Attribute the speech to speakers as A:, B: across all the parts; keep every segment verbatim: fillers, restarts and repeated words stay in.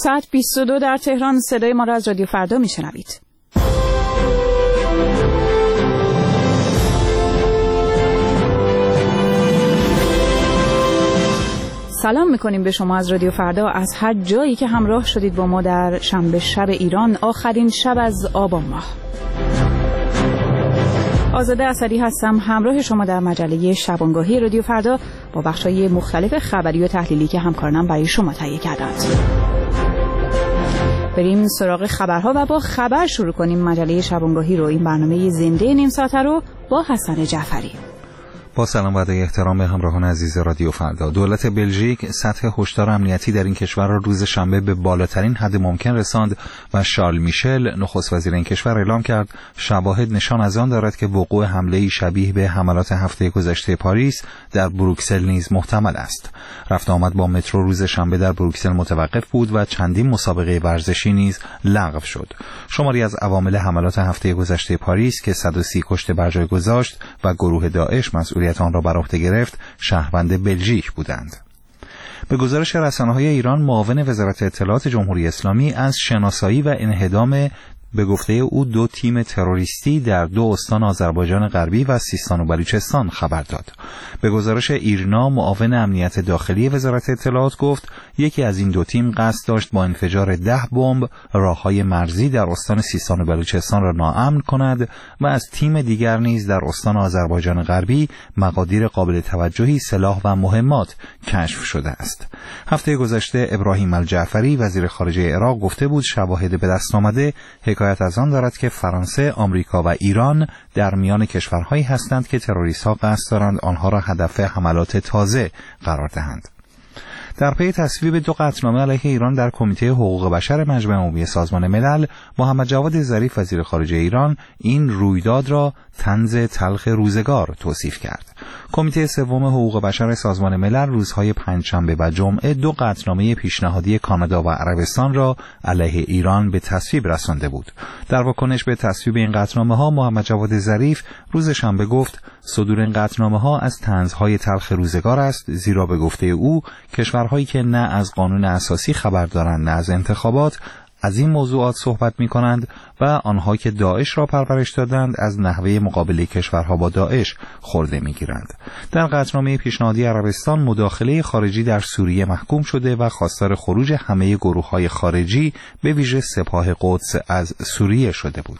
A: ساعت بیست و دو در تهران. صدای ما را از رادیو فردا میشنوید. سلام میکنیم به شما از رادیو فردا، از هر جایی که همراه شدید با ما در شنبه شب ایران، آخرین شب از آبان ماه. آزاده اسدی هستم، همراه شما در مجله شبانگاهی رادیو فردا با بخش‌های مختلف خبری و تحلیلی که همکارانم برای شما تهیه کردند. بریم سراغ خبرها و با خبر شروع کنیم مجله شبانگاهی رو. این برنامه زنده نیم ساعته رو با حسن جعفری.
B: با سلام و ادای احترام به همراهان عزیز رادیو فردا. دولت بلژیک سطح هشدار امنیتی در این کشور را روز شنبه به بالاترین حد ممکن رساند و شارل میشل نخست وزیر این کشور اعلام کرد شواهد نشان از آن دارد که وقوع حمله‌ای شبیه به حملات هفته گذشته پاریس در بروکسل نیز محتمل است. رفت آمد با مترو روز شنبه در بروکسل متوقف بود و چندین مسابقه ورزشی نیز لغو شد. شماری از عوامل حملات هفته گذشته پاریس که صد و سی کشته بر جای گذاشت و گروه داعش مسئول آن را بر عهده گرفت شهروند بلژیک بودند. به گزارش رسانه‌های ایران، معاون وزارت اطلاعات جمهوری اسلامی از شناسایی و انهدام به گفته او دو تیم تروریستی در دو استان آذربایجان غربی و سیستان و بلوچستان خبر داد. به گزارش ایرنا، معاون امنیت داخلی وزارت اطلاعات گفت یکی از این دو تیم قصد داشت با انفجار ده بمب راههای مرزی در استان سیستان و بلوچستان را ناامن کند و از تیم دیگر نیز در استان آذربایجان غربی مقادیر قابل توجهی سلاح و مهمات کشف شده است. هفته گذشته ابراهیم الجعفری وزیر خارجه عراق گفته بود شواهد به دست آمده حکایت از آن دارد که فرانسه، آمریکا و ایران در میان کشورهایی هستند که تروریست‌ها قصد دارند آنها را هدف حملات تازه قرار دهند. در پی تصویب دو قطعنامه علیه ایران در کمیته حقوق بشر مجمع عمومی سازمان ملل، محمد جواد ظریف وزیر خارجه ایران این رویداد را طنز تلخ روزگار توصیف کرد. کمیته سوم حقوق بشر سازمان ملل روزهای پنجشنبه و جمعه دو قطعنامه پیشنهادی کانادا و عربستان را علیه ایران به تصویب رسانده بود. در واکنش به تصویب این قطعنامه‌ها، محمد جواد ظریف روز شنبه گفت صدور این قطعنامه‌ها از طنزهای تلخ روزگار است، زیرا به گفته او کشورهایی که نه از قانون اساسی خبر دارند نه از انتخابات از این موضوعات صحبت می کنند و آنها که داعش را پرورش دادند از نحوه مقابله کشورها با داعش خورده می گیرند. در قطعنامه پیشنهادی عربستان مداخله خارجی در سوریه محکوم شده و خواستار خروج همه گروه‌های خارجی به ویژه سپاه قدس از سوریه شده بود.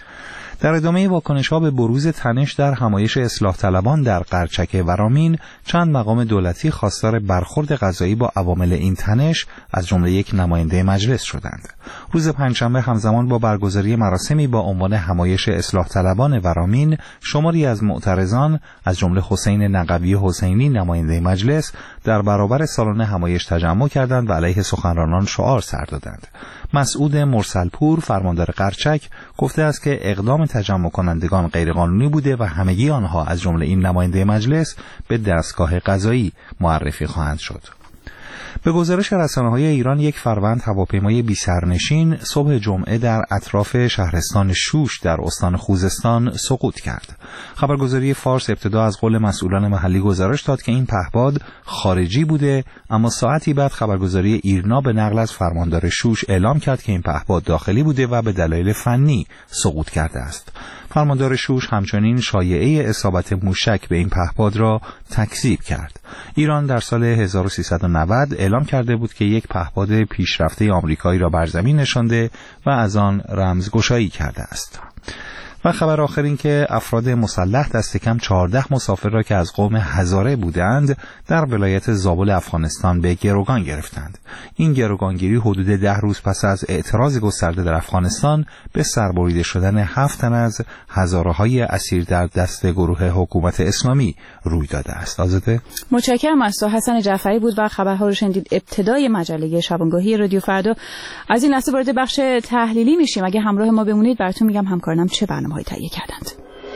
B: در ادامه واکنش‌ها به بروز تنش در همایش اصلاح طلبان در قرچک ورامین، چند مقام دولتی خواستار برخورد قضایی با عوامل این تنش از جمله یک نماینده مجلس شدند. روز پنجشنبه همزمان با برگزاری مراسمی با عنوان همایش اصلاح طلبان ورامین، شماری از معترضان از جمله حسین نقوی حسینی نماینده مجلس در برابر سالن همایش تجمع کردند و علیه سخنرانان شعار سر دادند. مسعود مرسلپور فرماندار قرچک گفته است که اقدام تجمع کنندگان غیرقانونی بوده و همگی آنها از جمله این نماینده مجلس به دستگاه قضایی معرفی خواهند شد. به گزارش رسانه‌های ایران، یک فروند هواپیمای بی سرنشین صبح جمعه در اطراف شهرستان شوش در استان خوزستان سقوط کرد. خبرگزاری فارس ابتدا از قول مسئولان محلی گزارش داد که این پهپاد خارجی بوده، اما ساعتی بعد خبرگزاری ایرنا به نقل از فرماندار شوش اعلام کرد که این پهپاد داخلی بوده و به دلایل فنی سقوط کرده است. فرماندار شوش همچنین شایعه اصابت موشک به این پهپاد را تکذیب کرد. ایران در سال هزار و سیصد و نود اعلام کرده بود که یک پهپاد پیشرفته آمریکایی را بر زمین نشانده و از آن رمزگشایی کرده است. و خبر آخر این که افراد مسلح دست کم چهارده مسافر را که از قوم هزاره بودند در ولایت زابل افغانستان به گروگان گرفتند. این گروگانگیری حدود ده روز پس از اعتراض گسترده در افغانستان به سربریده شدن هفت تن از هزاره‌های اسیر در دست گروه حکومت اسلامی روی داده است. آزاده
A: متشکرم از تو. حسن جعفری بود و خبرها رو شنیدید. ابتدای مجله شبانگاهی رادیو فردا. از این لحظه وارد بخش تحلیلی میشیم. اگه همراه ما بمونید براتون میگم همکارانم چه برنامه‌هایی تهیه کردند.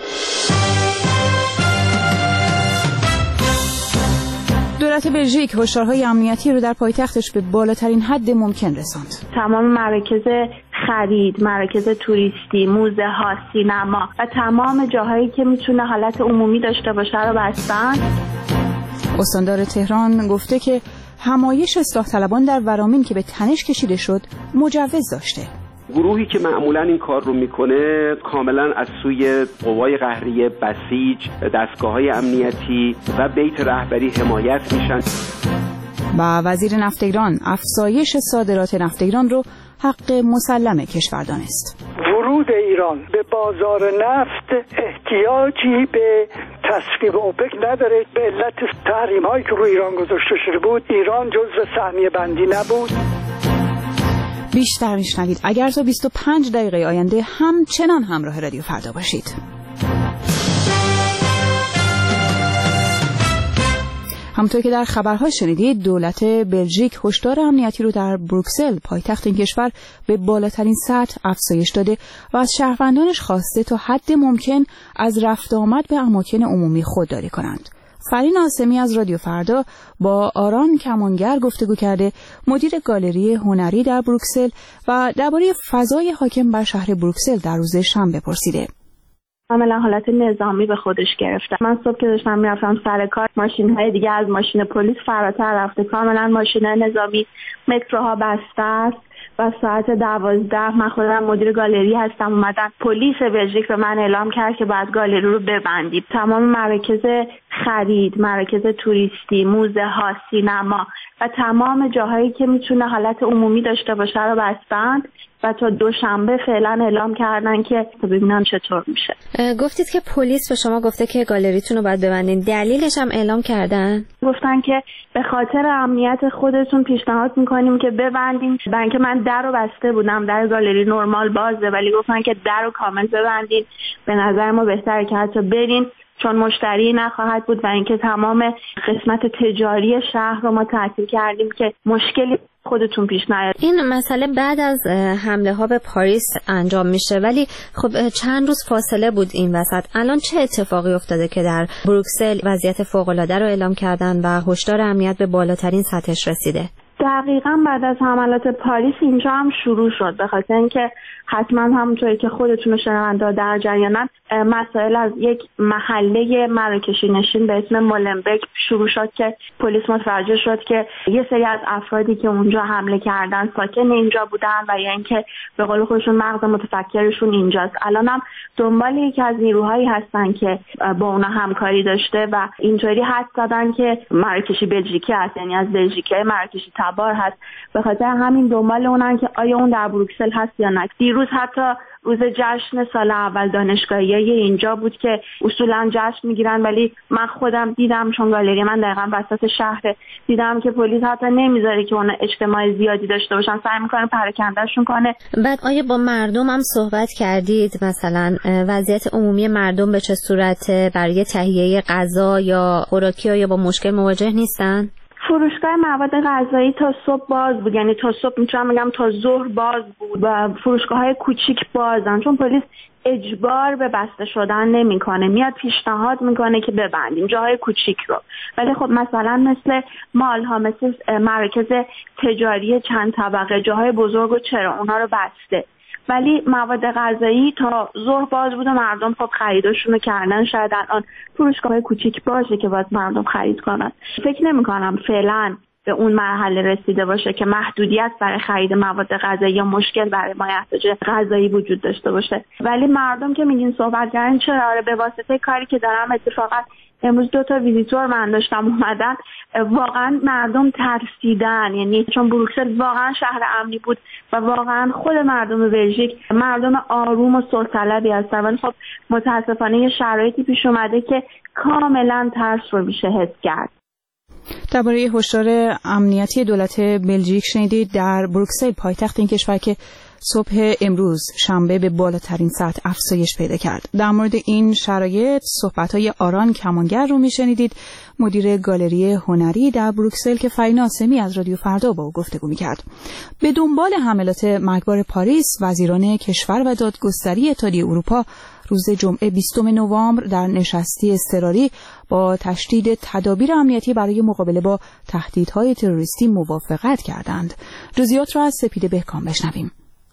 A: دولت بلژیک هشدارهای امنیتی رو در پایتختش به بالاترین حد ممکن رساند.
C: تمام مراکز خرید، مراکز توریستی، موزه ها، سینما و تمام جاهایی که میتونه حالت عمومی داشته باشه رو بستن.
A: استاندار تهران گفته که همایش اصلاح طلبان در ورامین که به تنش کشیده شد مجوز داشته.
D: گروهی که معمولا این کار رو میکنه کاملا از سوی قوای قهریه بسیج، دستگاه‌های امنیتی و بیت رهبری حمایت میشن.
A: و وزیر نفت ایران افزایش صادرات نفت ایران رو حق مسلم کشور دانست.
E: ورود ایران به بازار نفت احتیاجی به تصویب اوپک نداره. به علت تحریم‌هایی که روی ایران گذاشته شده بود، ایران جزو سهمیه بندی نبود.
A: بیشتر میشنوید اگر تا بیست و پنج دقیقه آینده همچنان همراه رادیو فردا باشید. همونطور که در خبرها شنیدید، دولت بلژیک هشدار امنیتی رو در بروکسل پایتخت این کشور به بالاترین سطح افزایش داده و از شهروندانش خواسته تا حد ممکن از رفت آمد به اماکن عمومی خودداری کنند. فرین آسمی از رادیو فردا با آران کمانگر گفتگو کرده، مدیر گالری هنری در بروکسل، و درباره فضای حاکم بر شهر بروکسل در روز شنبه پرسیده.
C: کاملا حالت نظامی به خودش گرفته. من صبح که داشتم میرفتم سر کار، ماشین‌های دیگه از ماشین پلیس فراتر رفته، کاملا ماشین‌های نظامی، متروها بسته است و ساعت دوازده من خودم مدیر گالری هستم، اومدن پلیس بلژیک به من اعلام کرد که باید گالری رو ببندید. تمام مراکز خرید، مراکز توریستی، موزه ها، سینما و تمام جاهایی که میتونه حالت عمومی داشته باشه رو بستند و تا دوشنبه فعلا اعلام کردن که ببینن چطور میشه.
F: گفتید که پلیس به شما گفته که گالریتون رو باید ببندین، دلیلش هم اعلام کردن؟
C: گفتن که به خاطر امنیت خودتون پیشنهاد میکنیم که ببندین. برای اینکه من در رو بسته بودم، در گالری نرمال بازه، ولی گفتن که در رو کامل ببندین، به نظر ما بهتره که حتی برین چون مشتری نخواهد بود و اینکه تمام قسمت تجاری شهر رو ما تعطیل کردیم که مشکلی خودتون پیش نیاد.
F: این مسئله بعد از حمله ها به پاریس انجام میشه، ولی خب چند روز فاصله بود این وسط. الان چه اتفاقی افتاده که در بروکسل وضعیت فوق العاده رو اعلام کردن و هشدار امنیت به بالاترین سطحش رسیده؟
C: دقیقاً بعد از حملات پاریس اینجا هم شروع شد، به خاطر اینکه حتما همونطوری که خودتون شنونده در جریانن، مسائل از یک محله مراکشی نشین به اسم مولنبک شروع شد که پلیس متوجه شد که یه سری از افرادی که اونجا حمله کردن ساکن اینجا بودن و یا اینکه به قول خودشون مغز متفکرشون اینجاست. الانم دنبال یکی از نیروهایی هستن که با اونا همکاری داشته و اینطوری حد زدن که مراکشی بلژیکی هست، یعنی از بلژیکی مراکشی تبار هست. به خاطر همین دنبال اونن که آیا اون در بروکسل هست یا نه. دیروز حتی روز جشن سال اول دانشگاهی اینجا بود که اصولا جشن میگیرن، ولی من خودم دیدم، چون گالری من دقیقاً وسط شهر، دیدم که پلیس حتی نمیذاره که اون اجتماع زیادی داشته باشن، سعی میکنه پراکندهشون کنه.
F: بعد آیا با مردم هم صحبت کردید؟ مثلا وضعیت عمومی مردم به چه صورته؟ برای تهیه غذا یا خوراکی یا با مشکل مواجه نیستن؟
C: فروشگاه مواد غذایی تا صبح باز بود، یعنی تا صبح میتونم بگم تا ظهر باز بود و فروشگاه‌های کوچیک بازن، چون پلیس اجبار به بسته شدن نمیکنه، میاد پیشنهاد میکنه که ببندیم جاهای کوچیک رو. ولی خب مثلا مثل مال ها، مثل مراکز تجاری چند طبقه، جاهای بزرگ و چرا اونها رو بسته، ولی مواد غذایی تا ظهر باز بود و مردم خب خریداشون رو کردن. شاید الان فروشگاه کوچیک باشه که باید مردم خرید کنن. فکر نمی کنم فعلا به اون مرحله رسیده باشه که محدودیت برای خرید مواد غذایی یا مشکل برای مایحتاج غذایی وجود داشته باشه. ولی مردم که میگین صحبت کردن، چرا؟ آره، به واسطه کاری که دارم، اتفاقا امروز دو تا ویزیتور من داشتم اومدن، واقعا مردم ترسیدن، یعنی چون بروکسل واقعا شهر امنی بود و واقعا خود مردم بلژیک مردم آروم و صلح طلبی هستن، ولی خب متاسفانه یه شرایطی پیش اومده که کاملا ترس رو میشه حس کرد.
A: درباره هشدار امنیتی دولت بلژیک شنیدید در بروکسل، پایتخت این کشور که صبح امروز شنبه به بالاترین سطح افزایش پیدا کرد. در مورد این شرایط صحبت‌های آران کمانگر رو میشنیدید، مدیر گالری هنری در بروکسل که فرین آسمی از رادیو فردا با او گفتگو می‌کرد. به دنبال حملات مرگبار پاریس، وزیران کشور و دادگستری اتحادیه اروپا روز جمعه بیستم نوامبر در نشستی اضطراری با تشدید تدابیر امنیتی برای مقابله با تهدیدهای تروریستی موافقت کردند. جزئیات را از سپیده بهکام بشنویم.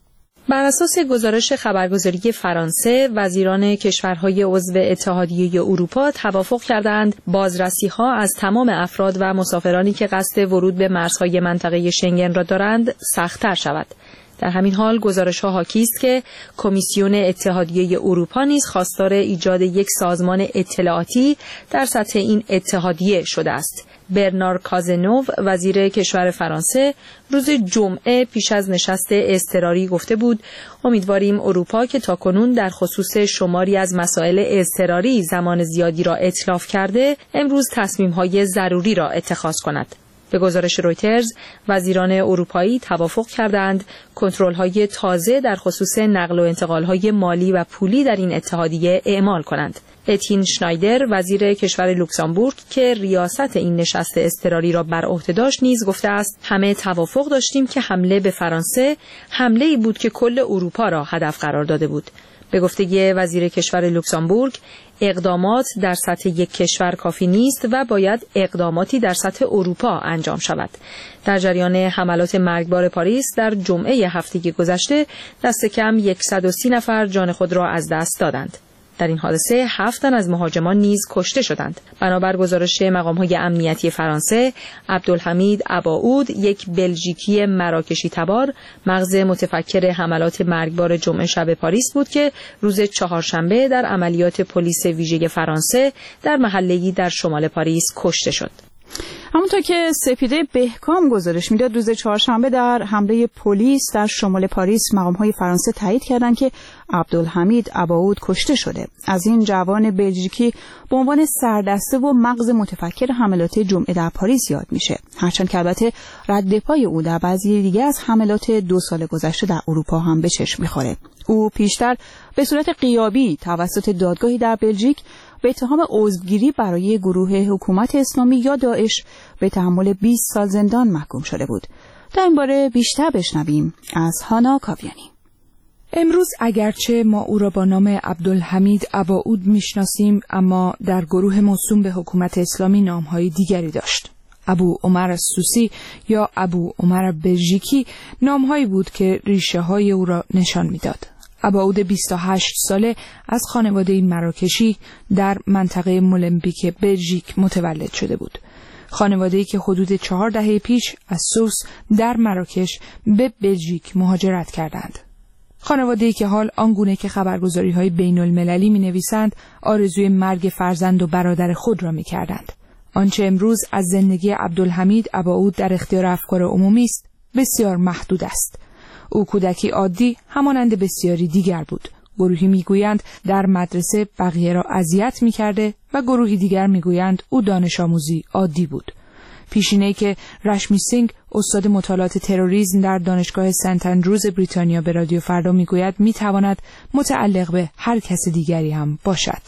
G: بر اساس گزارش خبرگزاری فرانسه، وزیران کشورهای عضو اتحادیه اروپا توافق کردند بازرسی‌ها از تمام افراد و مسافرانی که قصد ورود به مرزهای منطقه شنگن را دارند سخت‌تر شود. در همین حال گزارش‌ها حاکی است که کمیسیون اتحادیه اروپا نیز خواستار ایجاد یک سازمان اطلاعاتی در سطح این اتحادیه شده است. برنار کازنوو وزیر کشور فرانسه روز جمعه پیش از نشست اضطراری گفته بود امیدواریم اروپا که تاکنون در خصوص شماری از مسائل اضطراری زمان زیادی را اتلاف کرده امروز تصمیم‌های ضروری را اتخاذ کند. به گزارش رویترز وزیران اروپایی توافق کردند کنترل‌های تازه در خصوص نقل و انتقال‌های مالی و پولی در این اتحادیه اعمال کنند. اتین شنایدر وزیر کشور لوکزامبورگ که ریاست این نشست اضطراری را بر عهده داشت نیز گفته است همه توافق داشتیم که حمله به فرانسه حمله‌ای بود که کل اروپا را هدف قرار داده بود. به گفته وزیر کشور لوکزامبورگ اقدامات در سطح یک کشور کافی نیست و باید اقداماتی در سطح اروپا انجام شود. در جریان حملات مرگبار پاریس در جمعه هفته گذشته دست کم صد و سی نفر جان خود را از دست دادند. در این حادثه هفت تن از مهاجمان نیز کشته شدند. بنابر گزارش مقام‌های امنیتی فرانسه، عبدالحمید اباعود، یک بلژیکی مراکشی تبار، مغز متفکر حملات مرگبار جمعه شب پاریس بود که روز چهارشنبه در عملیات پلیس ویژه فرانسه در محله‌ای در شمال پاریس کشته شد.
A: همونطور که سپیده بهکام گزارش میداد روز چهارشنبه در حمله پلیس در شمال پاریس مقام‌های فرانسه تایید کردند که عبدالحمید اباعود کشته شده. از این جوان بلژیکی به عنوان سردسته و مغز متفکر حملات جمعه در پاریس یاد میشه، هرچند که البته رد پای او در بعضی دیگه از حملات دو سال گذشته در اروپا هم به چشم میخوره. او پیشتر به صورت غیابی توسط دادگاهی در بلژیک به اتهام عضوگیری برای گروه حکومت اسلامی یا داعش به تحمل بیست سال زندان محکوم شده بود. در این باره بیشتر بشنویم از هانا کاویانی.
H: امروز اگرچه ما او را با نام عبدالحمید اباعود میشناسیم، اما در گروه موسوم به حکومت اسلامی نامهای دیگری داشت. ابو عمر السوسی یا ابو عمر بلژیکی نامهایی بود که ریشه های او را نشان میداد. اباعود بیست و هشت ساله از خانواده مراکشی در منطقه مولنبیک بلژیک متولد شده بود. خانواده‌ای که حدود چهار دهه پیش از سوس در مراکش به بلژیک مهاجرت کردند. خانواده‌ای که حال آنگونه که خبرگزاری‌های بین‌المللی می‌نویسند آرزوی مرگ فرزند و برادر خود را می‌کردند. آنچه امروز از زندگی عبدالحمید اباعود در اختیار افکار عمومی است بسیار محدود است. او کودکی عادی همانند بسیاری دیگر بود. گروهی میگویند در مدرسه بقیه را اذیت میکرده و گروهی دیگر میگویند او دانش آموزی عادی بود. پیشینه‌ای که رشمی سینگ استاد مطالعات تروریسم در دانشگاه سنت اندروز بریتانیا به رادیو فردا میگوید میتواند متعلق به هر کس دیگری هم باشد.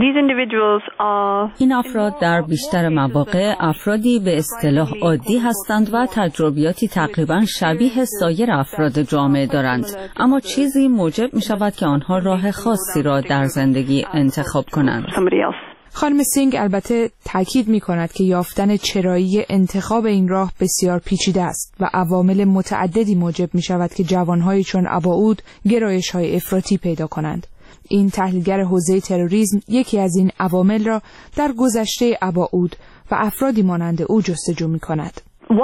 I: این افراد در بیشتر مواقع افرادی به اصطلاح عادی هستند و تجربیاتی تقریبا شبیه سایر افراد جامعه دارند، اما چیزی موجب می شود که آنها راه خاصی را در زندگی انتخاب کنند.
H: خانم سینگ البته تاکید می کند که یافتن چرایی انتخاب این راه بسیار پیچیده است و عوامل متعددی موجب می شود که جوانهایی چون اباعود گرایش‌های افراطی پیدا کنند. این تحلیلگر حوزه تروریسم یکی از این عوامل را در گذشته اباعود و افرادی مانند او جستجو می کند.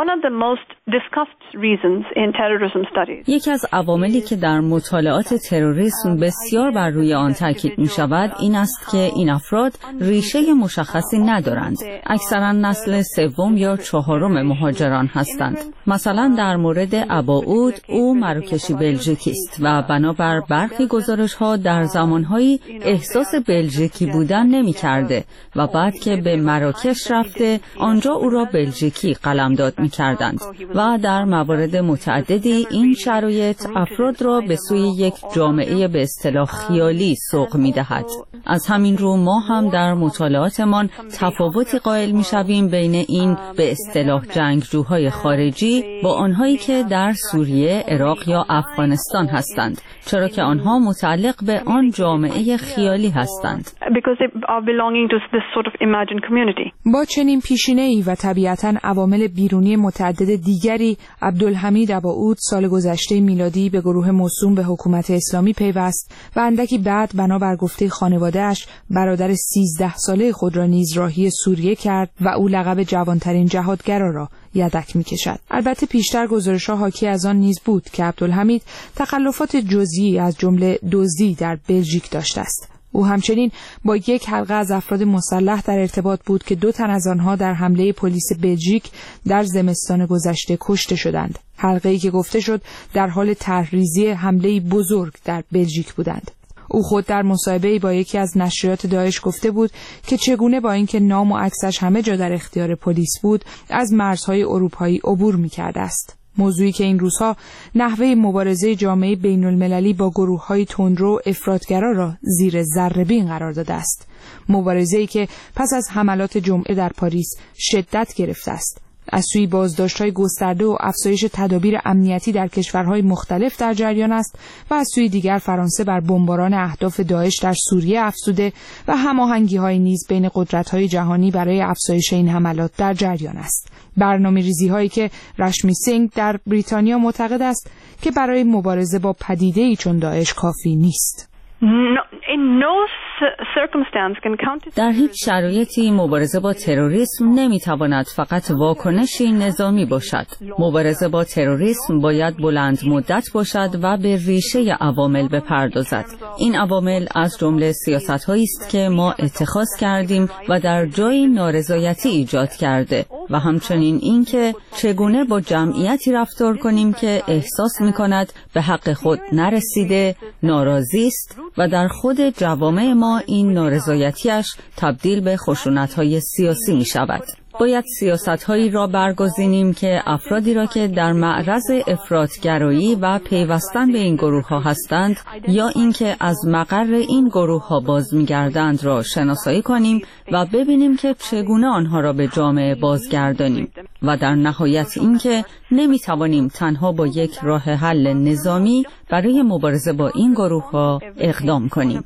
I: یکی از عواملی که در مطالعات تروریسم بسیار بر روی آن تاکید می شود این است که این افراد ریشه مشخصی ندارند. اکثرا نسل سوم یا چهارم مهاجران هستند. مثلا در مورد اباعود او مراکشی بلژیکی است و بنابر برخی گزارش‌ها در زمانهایی احساس بلژیکی بودن نمی کرده و بعد که به مراکش رفته آنجا او را بلژیکی قلمداد می کردند و در موارد متعددی این شرایط افراد را به سوی یک جامعه به اصطلاح خیالی سوق می دهد. از همین رو ما هم در مطالعاتمان تفاوتی قائل می‌شویم بین این به اصطلاح جنگجوهای خارجی با آنهایی که در سوریه، عراق یا افغانستان هستند، چرا که آنها متعلق به آن جامعه خیالی هستند.
H: با چنین پیشینه‌ای و طبیعتاً عوامل بیرونی متعدد دیگری، عبدالحمید اباعود سال گذشته میلادی به گروه موسوم به حکومت اسلامی پیوست و اندکی بعد بنابر گفته خانواده‌اش برادر سیزده ساله خود را نیز راهی سوریه کرد و او لقب جوانترین جهادگرا را یدک می‌کشد. البته پیشتر گزارش‌ها حاکی از آن نیز بود که عبدالحمید تخلفات جزئی از جمله دزدی در بلژیک داشته است. او همچنین با یک حلقه از افراد مسلح در ارتباط بود که دو تن از آنها در حمله پلیس بلژیک در زمستان گذشته کشته شدند. حلقه‌ای که گفته شد در حال طرحریزی حمله‌ای بزرگ در بلژیک بودند. او خود در مصاحبه‌ای با یکی از نشریات داعش گفته بود که چگونه با اینکه نام و عکسش همه جا در اختیار پلیس بود، از مرزهای اروپایی عبور می‌کرده است. موضوعی که این روزها نحوه مبارزه جامعه بین‌المللی با گروه‌های تندرو افراطگرا را زیر ذره‌بین قرار داده است. مبارزه‌ای که پس از حملات جمعه در پاریس شدت گرفته است. از سوی بازداشت‌های گسترده و افزایش تدابیر امنیتی در کشورهای مختلف در جریان است و از سوی دیگر فرانسه بر بمباران اهداف داعش در سوریه افزوده و هماهنگی‌های نیز بین قدرت‌های جهانی برای افزایش این حملات در جریان است. برنامه‌ریزی‌هایی که رشمی سینگ در بریتانیا معتقد است که برای مبارزه با پدیده‌ای چون داعش کافی نیست.
I: در هیچ شرایطی مبارزه با تروریسم نمیتواند فقط واکنشی نظامی باشد. مبارزه با تروریسم باید بلند مدت باشد و به ریشه عوامل بپردازد. این عوامل از جمله سیاست‌هایی است که ما اتخاذ کردیم و در جایی نارضایتی ایجاد کرده و همچنین اینکه چگونه با جمعیتی رفتار کنیم که احساس می‌کند به حق خود نرسیده، ناراضی است و در خود جوامع ما این نارضایتیش تبدیل به خشونت‌های سیاسی می‌شود. باید سیاست‌هایی را برگزینیم که افرادی را که در معرض افراطگرایی و پیوستن به این گروه‌ها هستند یا اینکه از مقر این گروه‌ها باز می‌گردند را شناسایی کنیم و ببینیم که چگونه آنها را به جامعه بازگردانیم و در نهایت اینکه نمی‌توانیم تنها با یک راه حل نظامی برای مبارزه با این گروه‌ها اقدام کنیم.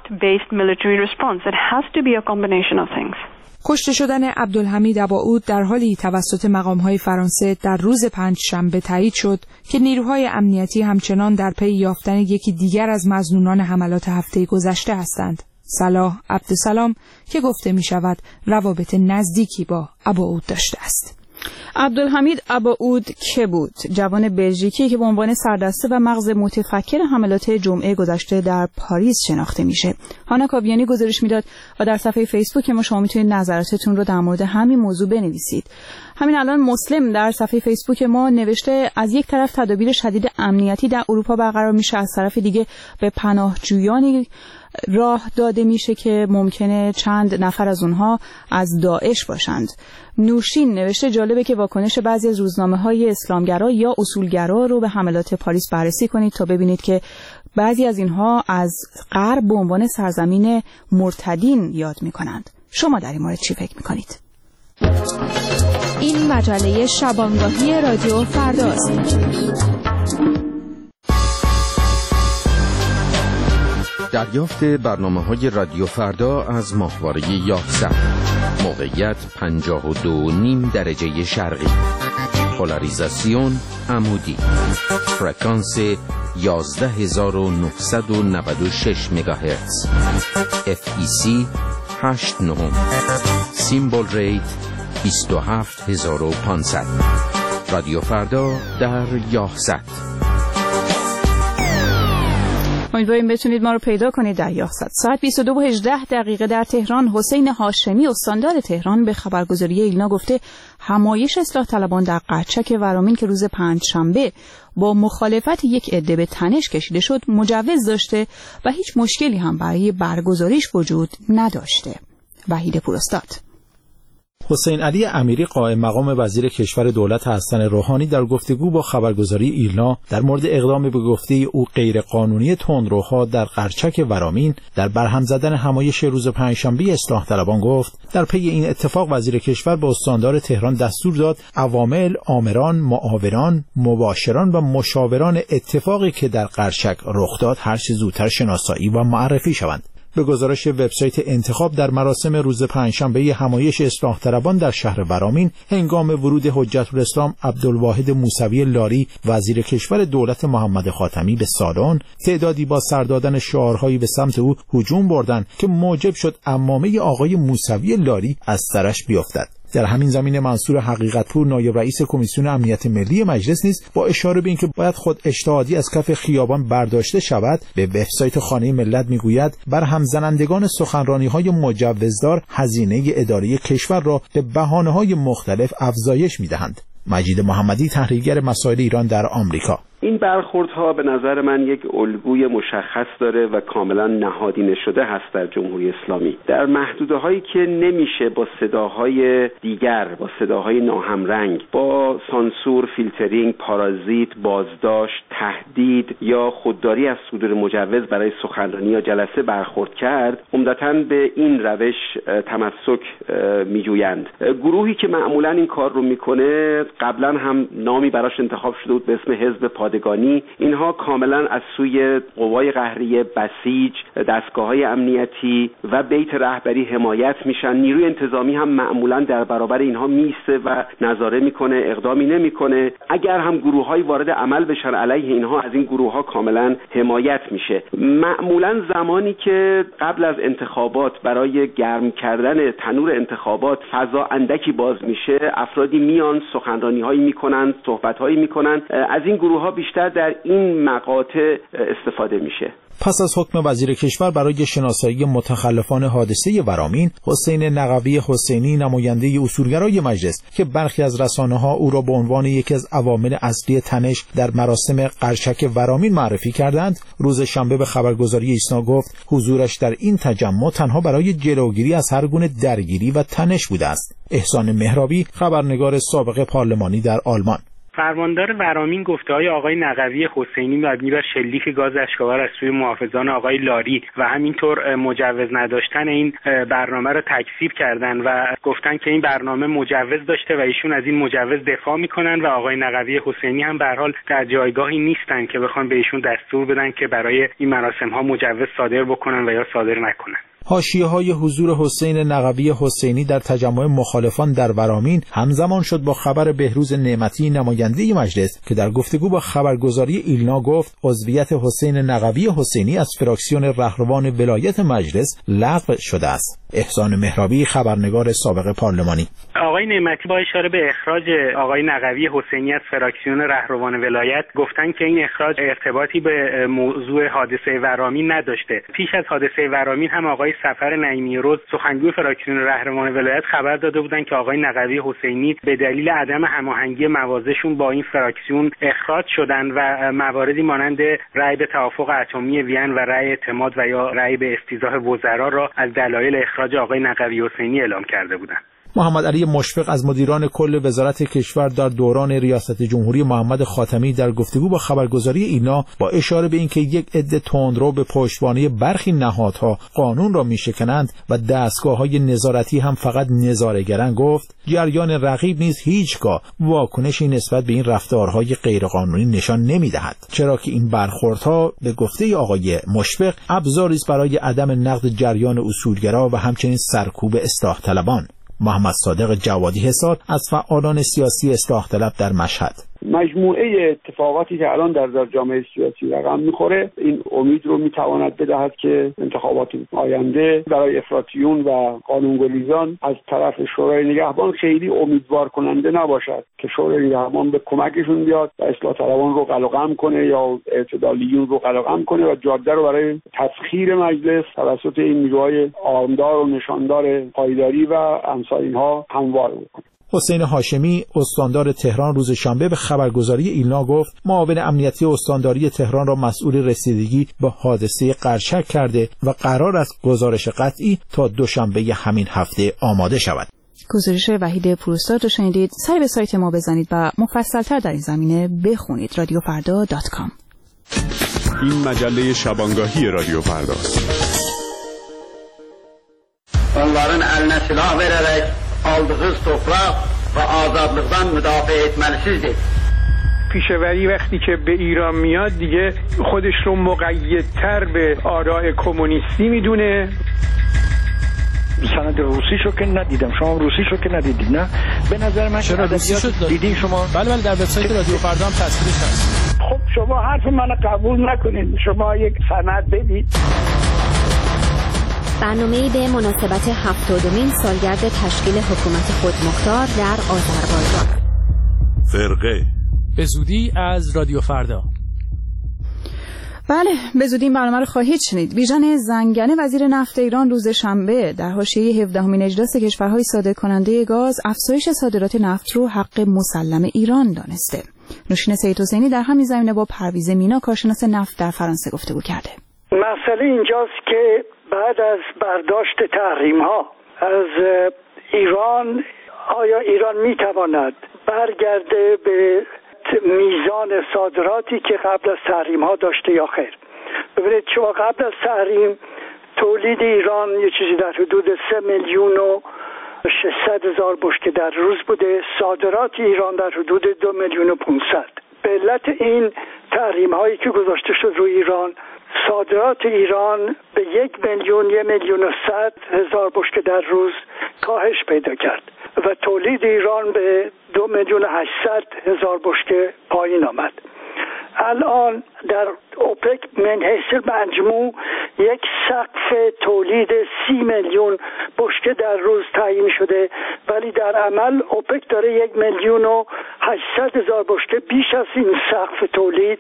H: کشته شدن عبدالحمید اباعود در حالی توسط مقام‌های فرانسه در روز پنجشنبه تایید شد که نیروهای امنیتی همچنان در پی یافتن یکی دیگر از مظنونان حملات هفته گذشته هستند. صلاح عبدالسلام که گفته می شود روابط نزدیکی با اباعود داشته است.
A: عبدالحمید اباعود که بود؟ جوان بلژیکی که به عنوان سردسته و مغز متفکر حملات جمعه گذشته در پاریس شناخته میشه. هانا کاویانی گزارش میداد و در صفحه فیسبوک ما شما میتونید نظراتتون رو در مورد همین موضوع بنویسید. همین الان مسلم در صفحه فیسبوک ما نوشته از یک طرف تدابیر شدید امنیتی در اروپا برقرار میشه، از طرف دیگه به پناهجویانی راه داده میشه که ممکنه چند نفر از اونها از داعش باشند. نوشین نوشته جالبه که واکنش بعضی از روزنامه‌های اسلامگرا یا اصولگرا رو به حملات پاریس بررسی کنید تا ببینید که بعضی از اینها از غرب به عنوان سرزمین مرتدین یاد میکنند. شما در این مورد چی فکر میکنید؟
H: این مجله شبانگاهی رادیو فرداست.
J: دریافت برنامه‌های رادیو فردا از ماهواره یاهصد. موقعیت پنجاه و دو نیم درجه شرقی. پولاریزاسیون عمودی. فرکانس یازده هزار و نهصد و نود و شش مگاهرتز. اف ای سی هشت نهم. سیمبل ریت بیست و هفت هزار و پانصد. رادیو فردا در یاهصد.
A: امیدواریم بتونید ما رو پیدا کنید در یاهصد. ساعت بیست و دو و هجده دقیقه در تهران. حسین هاشمی استاندار تهران به خبرگزاری ایلنا گفته همایش اصلاح طلبان در قرچک ورامین که روز پنجشنبه با مخالفت یک عده به تنش کشیده شد مجوز داشته و هیچ مشکلی هم برای برگزاریش وجود نداشته. وحید پوراستاد.
K: حسین علی امیری قائم مقام وزیر کشور دولت حسن روحانی در گفتگو با خبرگزاری ایلنا در مورد اقدام به گفته او غیرقانونی تندروها در قرچک ورامین در برهم زدن همایش روز پنجشنبه اصلاح طلبان گفت در پی این اتفاق وزیر کشور به استاندار تهران دستور داد عوامل، آمران، معاونان، مباشران و مشاوران اتفاقی که در قرچک رخ داد هر چه زودتر شناسایی و معرفی شوند. به گزارش وبسایت انتخاب در مراسم روز پنجشنبه همایش اصلاح طلبان در شهر ورامین هنگام ورود حجت الاسلام عبدالواحد موسوی لاری وزیر کشور دولت محمد خاتمی به سالن، تعدادی با سر دادن شعارهایی به سمت او هجوم بردند که موجب شد عمامه آقای موسوی لاری از سرش بیفتد. در همین زمینه منصور حقیقتپور نایب رئیس کمیسیون امنیت ملی مجلس نیز با اشاره به اینکه باید خود اجتهادی از کف خیابان برداشته شود به وبسایت خانه ملت میگوید بر همزنندگان سخنرانی‌های مجوزدار هزینه اداره کشور را به بهانه‌های مختلف افزایش می‌دهند. مجید محمدی، تحلیلگر مسائل ایران در آمریکا:
D: این برخوردها به نظر من یک الگوی مشخص داره و کاملا نهادینه شده هست در جمهوری اسلامی، در محدوده‌هایی که نمیشه با صداهای دیگر، با صداهای ناهمرنگ، با سانسور، فیلترینگ، پارازیت، بازداشت، تهدید یا خودداری از صدور مجوز برای سخنرانی یا جلسه برخورد کرد، عمدتاً به این روش تمسک میجویند. گروهی که معمولاً این کار رو میکنه قبلا هم نامی براش انتخاب شده بود به اسم حزب پادگانی. اینها کاملا از سوی قوای قهریه بسیج، دستگاه‌های امنیتی و بیت رهبری حمایت میشن. نیروی انتظامی هم معمولا در برابر اینها میسته و نظاره میکنه، اقدامی نمیکنه. اگر هم گروه‌های وارد عمل بشن علیه اینها، از این گروه‌ها کاملا حمایت میشه. معمولا زمانی که قبل از انتخابات برای گرم کردن تنور انتخابات فضا اندکی باز میشه، افرادی میان سخنرانی‌هایی میکنن، صحبت‌هایی میکنن. از این گروه‌ها بیشتر در این مقاطع استفاده میشه.
K: پس از حکم وزیر کشور برای شناسایی متخلفان حادثه ورامین، حسین نقوی حسینی، نماینده اصولگرای مجلس که برخی از رسانه‌ها او را به عنوان یکی از عوامل اصلی تنش در مراسم قرچک ورامین معرفی کردند، روز شنبه به خبرگزاری ایسنا گفت حضورش در این تجمع تنها برای جلوگیری از هر گونه درگیری و تنش بوده است. احسان مهرابی، خبرنگار سابق پارلمانی در آلمان:
L: فرماندار ورامین گفته‌های آقای نقوی حسینی مبنی بر شلیک گاز اشک‌آور از سوی محافظان آقای لاری و همینطور مجوز نداشتن این برنامه را تکذیب کردند و گفتن که این برنامه مجوز داشته و ایشون از این مجوز دفاع میکنن و آقای نقوی حسینی هم به هر حال در جایگاهی نیستن که بخوان به ایشون دستور بدن که برای این مراسم‌ها مجوز صادر بکنن و یا صادر نکنن.
K: حاشیه‌های حضور حسین نقوی حسینی در تجمع مخالفان در ورامین همزمان شد با خبر بهروز نعمتی، نماینده مجلس، که در گفتگو با خبرگزاری ایلنا گفت عضویت حسین نقوی حسینی از فراکسیون رهروان ولایت مجلس لغو شده است. احسان مهرابی، خبرنگار سابق پارلمانی:
L: آقای نعمتی با اشاره به اخراج آقای نقوی حسینی از فراکسیون رهروان ولایت گفتن که این اخراج ارتباطی به موضوع حادثه ورامین نداشته. پیش از حادثه ورامین هم آقای سفر نعیمی روز سخنگوی فراکسیون رهروان ولایت خبر داده بودند که آقای نقوی حسینی به دلیل عدم هماهنگی موازهشون با این فراکسیون اخراج شدند و مواردی مانند رأی به توافق اتمی وین و رأی اعتماد و یا رأی به استیضاح وزرا را از دلایل اخراج آقای نقوی حسینی اعلام کرده بودند.
K: محمد علی مشفق از مدیران کل وزارت کشور در دوران ریاست جمهوری محمد خاتمی در گفتگو با خبرگزاری اینا با اشاره به اینکه یک عده تندرو به پشتوانه برخی نهادها قانون را میشکنند و دستگاه‌های نظارتی هم فقط نظاره‌گرند گفت جریان رقیب نیز هیچگاه واکنشی نسبت به این رفتارهای غیرقانونی نشان نمی‌دهد، چرا که این برخوردها به گفته آقای مشفق ابزاری است برای عدم نقد جریان اصولگرا و همچنین سرکوب اصلاح طلبان. محمد صادق جوادی حصار از فعالان سیاسی اصلاح طلب در مشهد:
M: مجموعه اتفاقاتی که الان در در جامعه سیاسی رقم میخوره این امید رو میتواند بدهد که انتخابات آینده برای افراطیون و قانونگلیزان از طرف شورای نگهبان خیلی امیدوار کننده نباشد که شورای نگهبان به کمکشون بیاد و اصلاح طلبان رو قلقم کنه یا اعتدالیون رو قلقم کنه و جاده رو برای تسخیر مجلس توسط این نیروهای آرامدار و نشاندار پایداری و امثال اینها هموار بکنه.
K: حسین هاشمی، استاندار تهران، روز شنبه به خبرگزاری ایلنا گفت معاون امنیتی استانداری تهران را مسئول رسیدگی به حادثه قرچک کرده و قرار است گزارش قطعی تا دوشنبه همین هفته آماده شود.
A: گزارش وحید پروستاد رو شنیدید. سعی به سایت ما بزنید و مفصل‌تر در این زمینه بخونید. رادیو فردا دات کام.
N: این مجله شبانگاهی رادیو فرداست.
O: Onların eline silah vererek aldığı toprak ve azadlıktan müdafaa etmelisizdir.
P: پیشوری وقتی که به ایران میاد دیگه خودش رو مقیدتر به آراء کمونیستی میدونه.
E: سند روسی شو که ندیدم، شما روسی شو که ندیدید نه؟ به نظر من
K: چرا روسی شد
E: دیدین شما؟
K: بله بله در وبسایت رادیو فردا هم تصویرش هست.
E: خب شما حرف منو قبول نکنید، شما یک سند بدید.
F: برنامه‌ای به مناسبت هفتادمین سالگرد تشکیل حکومت خودمختار در آذربایجان.
N: فرقه
K: به زودی از رادیو فردا.
A: بله، به زودی این برنامه رو خواهید شنید. بیژن زنگنه وزیر نفت ایران روز شنبه در حاشیه هفدهمین اجلاس کشورهای صادر کننده گاز افزایش صادرات نفت رو حق مسلم ایران دانسته. نوشین سیدحسینی در همین زمینه با پرویز مینا کارشناس نفت در فرانسه گفتگو کرده.
E: مسئله اینجاست که بعد از برداشت تحریم ها از ایران، آیا ایران میتواند برگرده به میزان صادراتی که قبل از تحریم ها داشته یا خیر؟ ببینید شما قبل از تحریم تولید ایران یه چیزی در حدود سه میلیون و ششصد هزار بشکه در روز بوده، صادرات ایران در حدود دو میلیون و پانصد. به علت این تحریم هایی که گذاشته شد روی ایران، صادرات ایران به یک میلیون یک میلیون و صد هزار بشکه در روز کاهش پیدا کرد و تولید ایران به دو میلیون هشتصد هزار بشکه پایین آمد. الان در اوپک من حیث مجموع یک سقف تولید سی میلیون بشکه در روز تعیین شده، ولی در عمل اوپک داره یک میلیون و هشتصد هزار بشکه بیش از این سقف تولید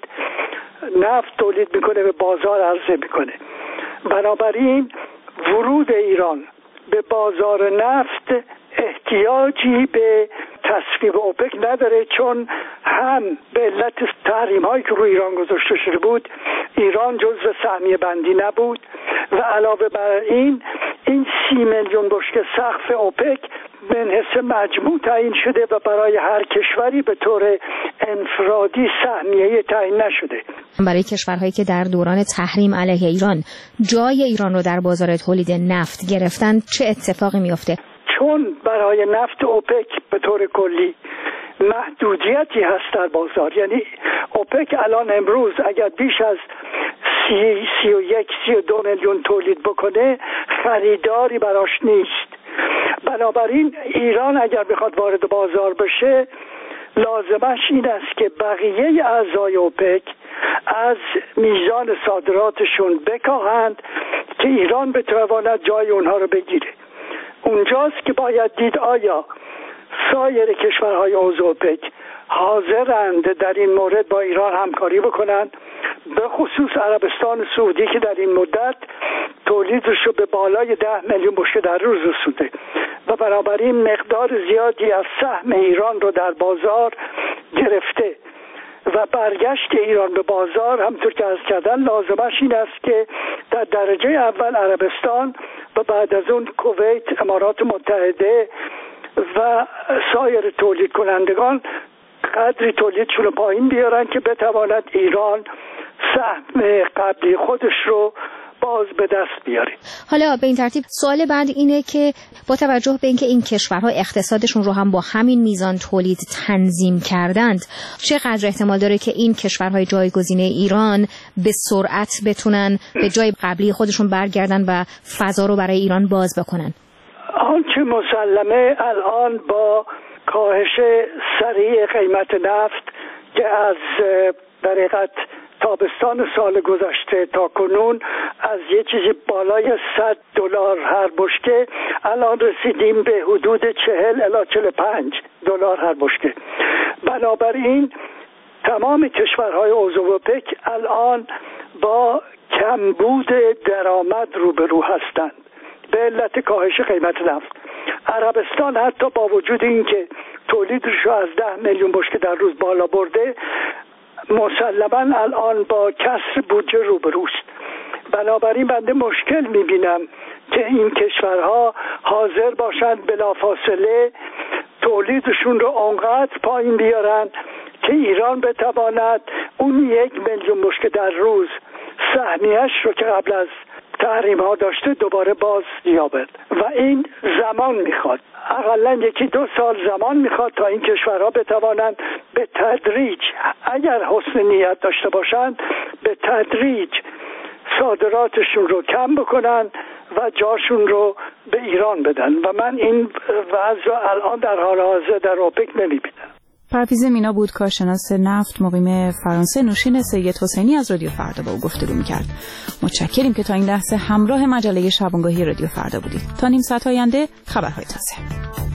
E: نفت تولید میکنه، به بازار عرضه میکنه. بنابراین ورود ایران به بازار نفت احتیاجی به تصویب اوپک نداره، چون هم به علت تحریم هایی که روی ایران گذاشته شده بود ایران جزو سهمیه بندی نبود و علاوه بر این این سی میلیون بشکه سقف اوپک من حیث مجموع تعیین شده و برای هر کشوری به طور انفرادی سهمیه تعیین نشده.
Q: برای کشورهایی که در دوران تحریم علیه ایران جای ایران رو در بازار تولید نفت گرفتن چه اتفاقی میفته؟
E: چون برای نفت اوپک به طور کلی محدودیتی هست در بازار، یعنی اوپک الان امروز اگر بیش از سی سی و یک سی و دو میلیون تولید بکنه خریداری براش نیست. بنابراین ایران اگر بخواد وارد بازار بشه لازمش این است که بقیه اعضای اوپک از میزان صادراتشون بکاهند که ایران بتواند جای اونها رو بگیره. اونجاست که باید دید آیا سایر کشورهای عضو اوپک حاضرند در این مورد با ایران همکاری بکنند، به خصوص عربستان سعودی که در این مدت تولیدش رو به بالای ده میلیون بشکه در روز رسونده و بنابراین مقدار زیادی از سهم ایران رو در بازار گرفته و برگشت ایران به بازار همطور که عرض کردن لازمش این است که در درجه اول عربستان و بعد از اون کویت، امارات متحده و سایر تولید کنندگان قدری تولیدشون رو پایین بیارن که بتواند ایران سهم قبلی خودش رو باز به دست بیاره.
Q: حالا به این ترتیب سوال بعد اینه که با توجه به اینکه این کشورها اقتصادشون رو هم با همین میزان تولید تنظیم کردند، چقدر احتمال داره که این کشورهای جایگزین ایران به سرعت بتونن به جای قبلی خودشون برگردن و فضا رو برای ایران باز بکنن؟
E: آنچه مسلمه الان با کاهش سریع قیمت نفت که از در حقیقت تابستان سال گذشته تا کنون از یه چیزی بالای صد دلار هر بشکه الان رسیدیم به حدود چهل الی چهل و پنج دلار هر بشکه. بنابراین تمام کشورهای عضو اوپک الان با کمبود درآمد روبرو هستند به علت کاهش قیمت نفت. عربستان حتی با وجود اینکه تولیدش رو از ده میلیون بشکه در روز بالا برده مسلماً الان با کسر بودجه روبروست. بنابراین بنده مشکل میبینم که این کشورها حاضر باشند بلافاصله تولیدشون رو آنقدر پایین بیارن که ایران بتواند اون یک میلیون بشکه در روز سهمیه‌اش رو که قبل از تحریم ها داشته دوباره باز یابد و این زمان میخواد، حداقل یکی دو سال زمان میخواد تا این کشورها بتوانند به تدریج، اگر حسن نیت داشته باشند، به تدریج صادراتشون رو کم بکنن و جاشون رو به ایران بدن و من این وضع رو الان در حال حاضر در اوپک نمیبینم.
A: پرویز مینا بود، کارشناس نفت مقیم فرانسه. نوشین سید حسینی از رادیو فردا با او گفتگو می‌کرد. متشکریم که تا این لحظه همراه مجله شبانگاهی رادیو فردا بودید. تا نیم ساعت آینده خبرهای تازه.